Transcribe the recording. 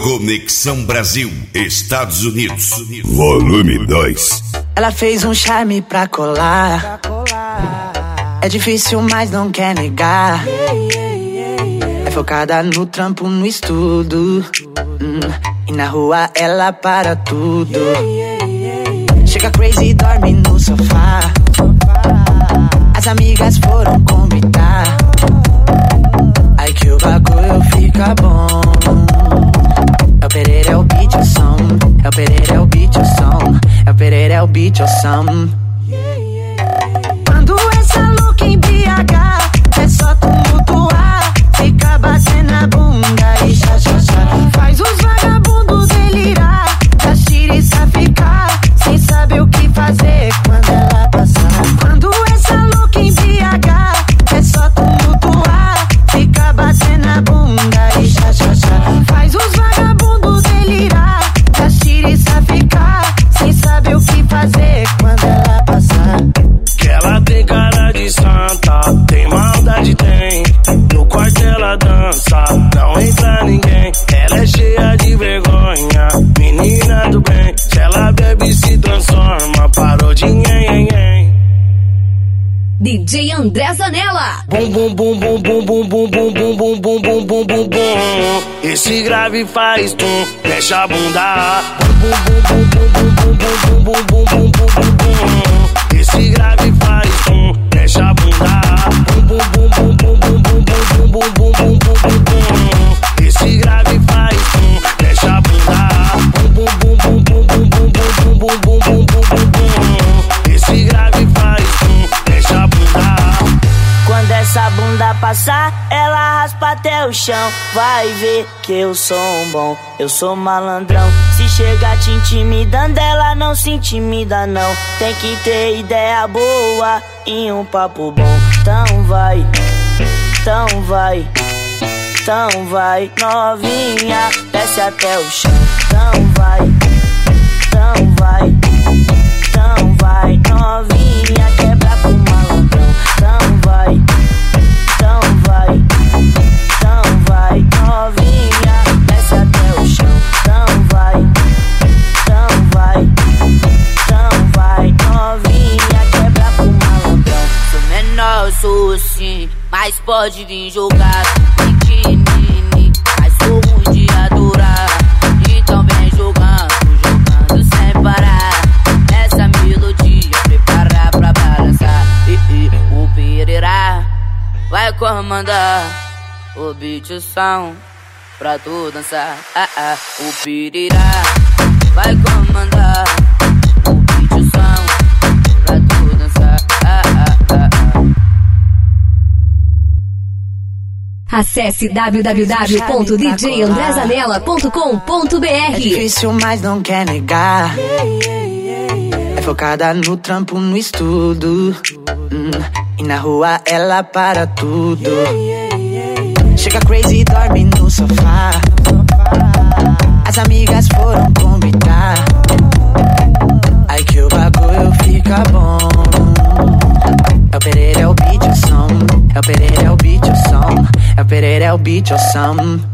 Conexão Brasil, Estados Unidos. Volume 2. Ela fez um charme pra colar. É difícil, mas não quer negar. É focada no trampo, no estudo. E na rua ela para tudo. Chega crazy e dorme no sofá. As amigas foram convidar. Ai que o bagulho fica bom. É o Pereira, é o beat, o som. É o Pereira, é o beat, o som. É o Pereira, é o beat, o som. Quando essa louca em BH é só tumultuar. Fica batendo a bunda e xa, xa, xa. Faz os vagabundos delirar. Faz tiriça ficar sem saber o que fazer quando ela passar. Quando essa louca em BH é só tumultuar. Fica batendo a bunda e xa, xa, xa. Faz os vagabundos delirar. Faz tiriça ficar sem saber o que fazer quando ela passar. Que ela tem cara de santa, tem maldade, tem. No quarto ela dança, não entra ninguém. Ela é cheia de vergonha, menina do bem. Se ela bebe se transforma, parou de nhen. DJ André Zanella. Bum bum bum bum bum bum bum bum bum bum bum bum bum bum bum. Esse grave faz tum, mexe a bunda. Bum bum bum bum bum bum bum bum bum bum bum bum. Esse grave faz tum, mexe a bunda. Bum bum bum bum bum bum bum bum bum bum bum bum bum. Esse grave faz tum, mexe a bunda. Bum bum bum bum bum bum bum bum bum bum bum bum. Esse grave faz tum, mexe a bunda. Quando essa bunda passar, ela raspa até o chão. Vai ver que eu sou um bom, eu sou malandrão. Se chegar te intimidando, ela não se intimida não. Tem que ter ideia boa e um papo bom. Então vai, então vai, então vai, novinha, desce até o chão. Então vai, então vai, então vai, novinha, quebra pro malandrão. Então vai, então vai, então vai, novinha, desce até o chão. Então vai, então vai, então vai, novinha, quebra pro malandrão. Sou menor, sou sim, mas pode vir jogar. Pequenine, mas sou ruim de adorar. Então vem jogando, jogando sem parar. Essa melodia preparar pra balançar. O Pereira vai comandar o beat, o som pra tu dançar. O Pereira vai comandar o beat, o som pra tu dançar. Acesse www.djandrezanella.com.br. É difícil, mas não quer negar. É focada no trampo, no estudo. E na rua ela para tudo. Chega crazy e dorme no sofá. As amigas foram convidar. Ai que o bagulho fica bom. É o Pereira, é o beat, o som. É o Pereira, é o beat, o som. É o Pereira, é o beat, o som.